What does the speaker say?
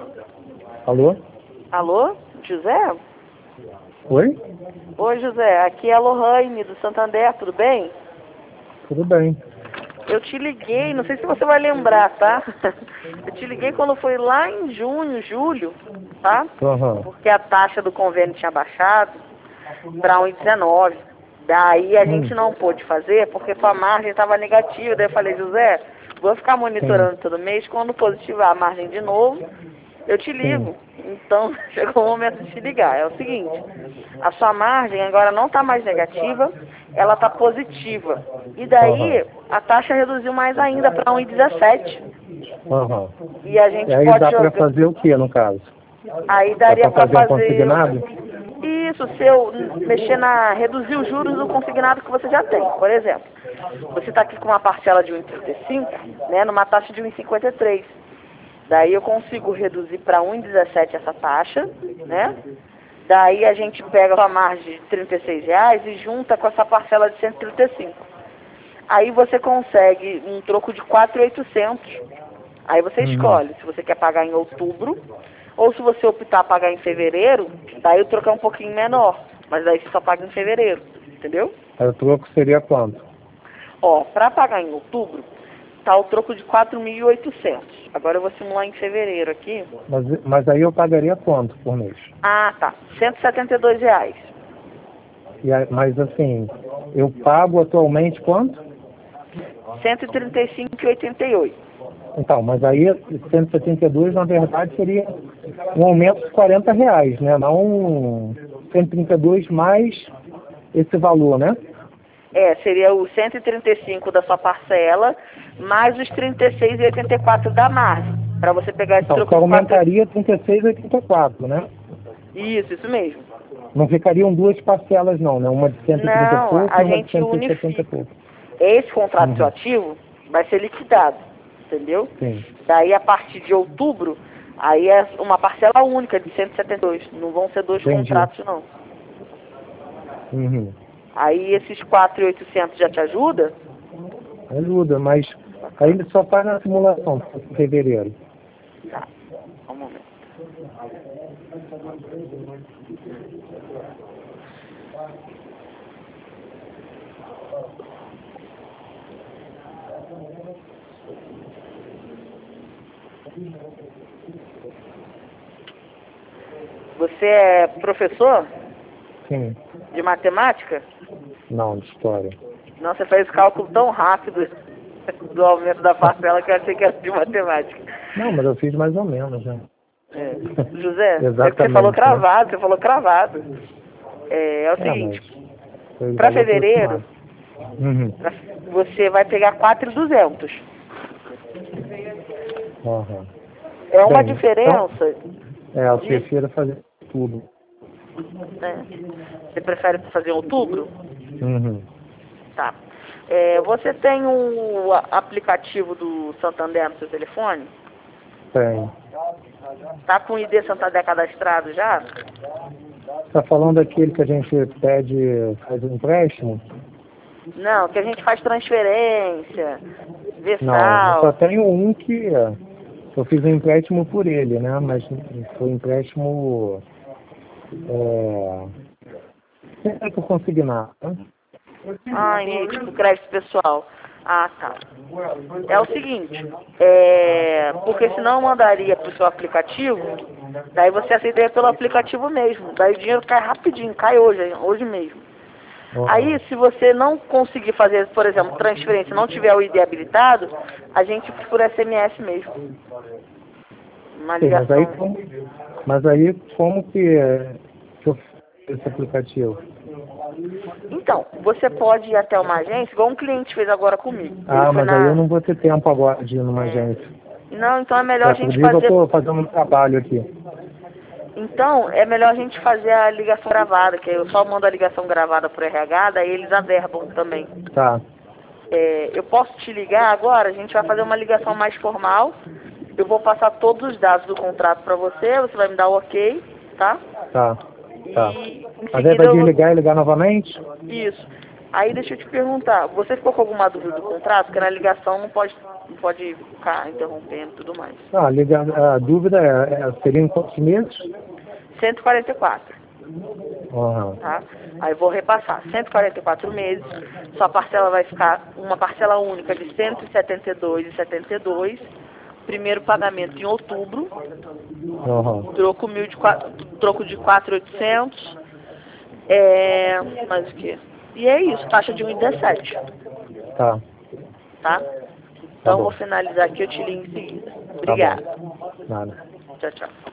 Alô? Alô? José? Oi? Oi, José. Aqui é a Lohane, do Santander, tudo bem? Tudo bem. Eu te liguei, não sei se você vai lembrar, tá? Eu te liguei quando foi lá em junho, julho, tá? Aham. Porque a taxa do convênio tinha baixado para 1,19. Daí a gente não pôde fazer porque sua margem estava negativa. Daí eu falei, José, vou ficar monitorando todo mês. Quando positivar a margem de novo, eu te ligo. Então, chegou o momento de te ligar. É o seguinte, a sua margem agora não está mais negativa, ela está positiva. E daí, a taxa reduziu mais ainda para 1,17. Aham. E a gente E aí pode dá para jogar... fazer o que, no caso? Aí Dá daria para para fazer um fazer... consignado? Isso, se eu mexer reduzir os juros do consignado que você já tem. Por exemplo, você está aqui com uma parcela de 1,35, né, numa taxa de 1,53. Daí eu consigo reduzir para 1,17 essa taxa, né? Daí a gente pega a margem de R$ 36 e junta com essa parcela de 135. Aí você consegue um troco de 4.800. Aí você escolhe se você quer pagar em outubro ou se você optar a pagar em fevereiro, daí o troco é um pouquinho menor, mas daí você só paga em fevereiro, entendeu? Aí o troco seria quanto? Ó, para pagar em outubro, tá o troco de 4.800. Agora eu vou simular em fevereiro aqui. Mas aí eu pagaria quanto por mês? Ah, tá. R$ 172. Mas assim, eu pago atualmente quanto? 135,88. Então, mas aí 172 na verdade seria um aumento de R$ 40, né? Não 132 mais esse valor, né? Seria o 135 da sua parcela, mais os 36,84 da margem, para você pegar esse Então, troco só de 4... aumentaria 36,84, né? Isso mesmo. Não ficariam duas parcelas não, né? Uma de 130 e Não, pouco a e uma de gente 170 e unifica. pouco. Esse contrato seu ativo vai ser liquidado, entendeu? Sim. Daí, a partir de outubro, aí é uma parcela única de 172. Não vão ser dois Entendi. contratos, não. Uhum. Aí, esses 4.800 já te ajuda? Ajuda, mas ainda só faz na simulação, em fevereiro. Tá, um momento. Você é professor Sim. de matemática? Não, de história. Não, você fez cálculo tão rápido do aumento da parcela que eu achei que era de matemática. Não, mas eu fiz mais ou menos, né? José, é que você Exatamente, falou né? cravado, você falou cravado. É o seguinte, mas foi para valor fevereiro, aproximado. você vai pegar 4.200. Aham. É uma Bem, diferença. eu prefiro fazer tudo. Né? Você prefere fazer em outubro? Uhum. Tá. Você tem o aplicativo do Santander no seu telefone? Tem. Tá com o ID Santander cadastrado já? Tá falando daquele que a gente pede, faz um empréstimo? Não, que a gente faz transferência, vê Não, eu só saldo. tenho um que eu fiz um empréstimo por ele, né? Mas foi um empréstimo sempre por consignado, né? Ah, tipo crédito pessoal. Ah, tá. É o seguinte, porque senão eu mandaria pro seu aplicativo, daí você aceitaria pelo aplicativo mesmo. Daí o dinheiro cai rapidinho, cai hoje mesmo. Aí, se você não conseguir fazer, por exemplo, transferência, não tiver o ID habilitado, a gente faz por SMS mesmo. Uma Sim, ligação. mas aí como que eu fiz esse aplicativo? Então, você pode ir até uma agência, igual um cliente fez agora comigo. Ele foi Mas aí eu não vou ter tempo agora de ir numa agência. Não, então é melhor a gente Inclusive eu fazer... estou fazendo um trabalho aqui. Então, é melhor a gente fazer a ligação gravada, que eu só mando a ligação gravada por RH, daí eles averbam também. Tá. Eu posso te ligar agora, a gente vai fazer uma ligação mais formal. Eu vou passar todos os dados do contrato para você, você vai me dar o ok, tá? Tá. E em Mas aí seguida vai eu vou... desligar e ligar novamente? Isso. Aí deixa eu te perguntar, você ficou com alguma dúvida do contrato? Porque na ligação não pode ficar interrompendo e tudo mais. A dúvida seria em quantos meses? 144. Uhum. Tá? Aí vou repassar. 144 meses, sua parcela vai ficar uma parcela única de R$ 172,72. Primeiro pagamento em outubro. Uhum. Troco de 4.800. Mais o quê? E é isso, taxa de 1,17. Tá. Tá? Então vou finalizar aqui, eu te ligo em seguida. Obrigada. Tá bom. Nada. Tchau, tchau.